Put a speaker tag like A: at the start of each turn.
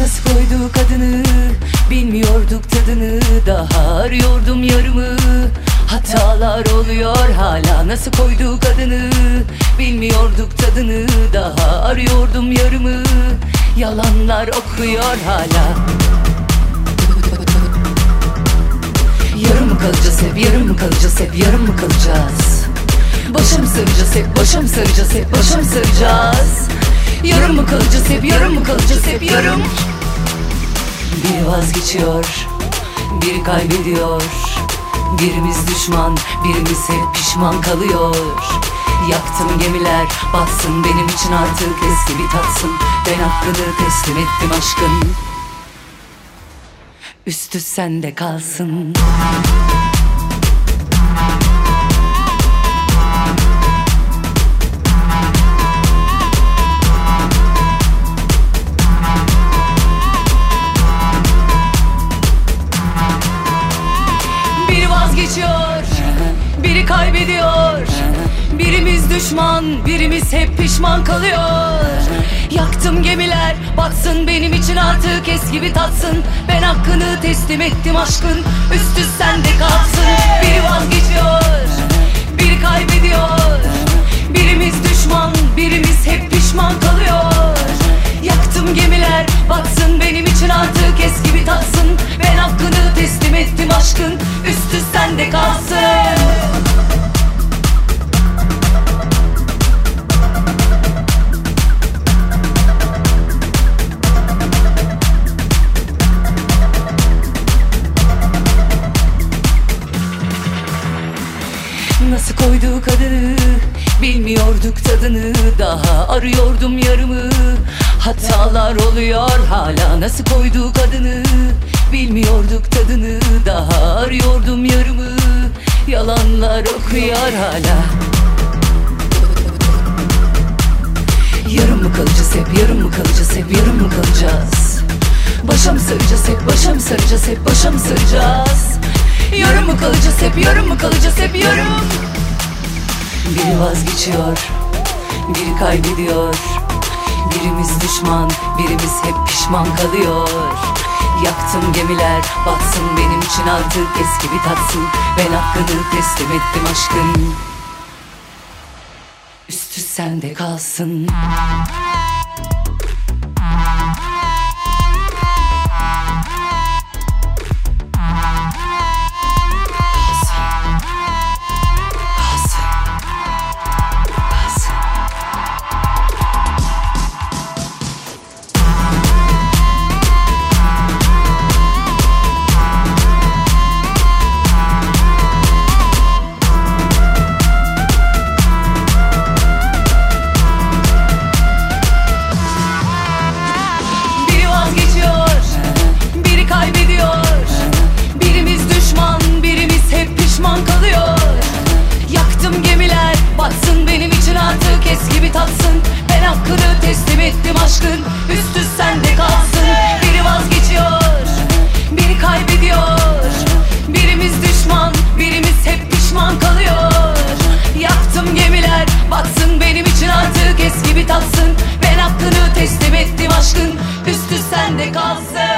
A: Nasıl koyduk adını, bilmiyorduk tadını. Daha arıyordum yarımı, hatalar oluyor hala. Nasıl koyduk adını, bilmiyorduk tadını. Daha arıyordum yarımı, yalanlar okuyor hala. Yarım mı kalacağız hep, yarım mı kalacağız hep, yarım mı kalacağız? Başa mı saracağız hep, başa mı saracağız hep, başa mı saracağız? Yarım mı kalacağız hep, yarım mı kalacağız hep, yarım. Biri vazgeçiyor, biri kaybediyor. Birimiz düşman, birimiz hep pişman kalıyor. Yaktım gemiler, batsın benim için artık eski bir tatsın. Ben hakkını teslim ettim aşkın, üstü sende kalsın. Biri vazgeçiyor, biri kaybediyor. Birimiz düşman, birimiz hep pişman kalıyor. Yaktım gemiler, batsın benim için artık eski bir tatsın. Ben hakkını teslim ettim aşkın, üstü sende kalsın. Biri vazgeçiyor, biri kaybediyor. Birimiz düşman, birimiz hep pişman kalıyor. Yaktım gemiler, batsın benim için artık eski bir tatsın. Ben hakkını teslim ettim aşkın, üstü sende kalsın. Nasıl koyduk adını, bilmiyorduk tadını. Daha arıyordum yarımı, hatalar oluyor hala. Nasıl koyduk adını, bilmiyorduk tadını. Daha arıyordum yarımı, yalanlar okuyor hala. Yarım mı kalacağız hep, yarım mı kalacağız hep, yarım mı kalacağız? Başa mı saracağız hep, başa mı saracağız hep, başa mı saracağız? Yarım mı kalacağız hep, yarım mı kalacağız hep, yarım. Biri vazgeçiyor, biri kaybediyor. Birimiz düşman, birimiz hep pişman kalıyor. Yaktım gemiler, batsın benim için artık eski bir tatsın. Ben hakkını teslim ettim aşkın, üstü sende kalsın. Eski bir tatsın, ben hakkını teslim ettim aşkın, üstü sende kalsın. Biri vazgeçiyor, biri kaybediyor. Birimiz düşman, birimiz hep pişman kalıyor. Yaktım gemiler, batsın benim için artık eski bir tatsın. Ben hakkını teslim ettim aşkın, üstü sende kalsın.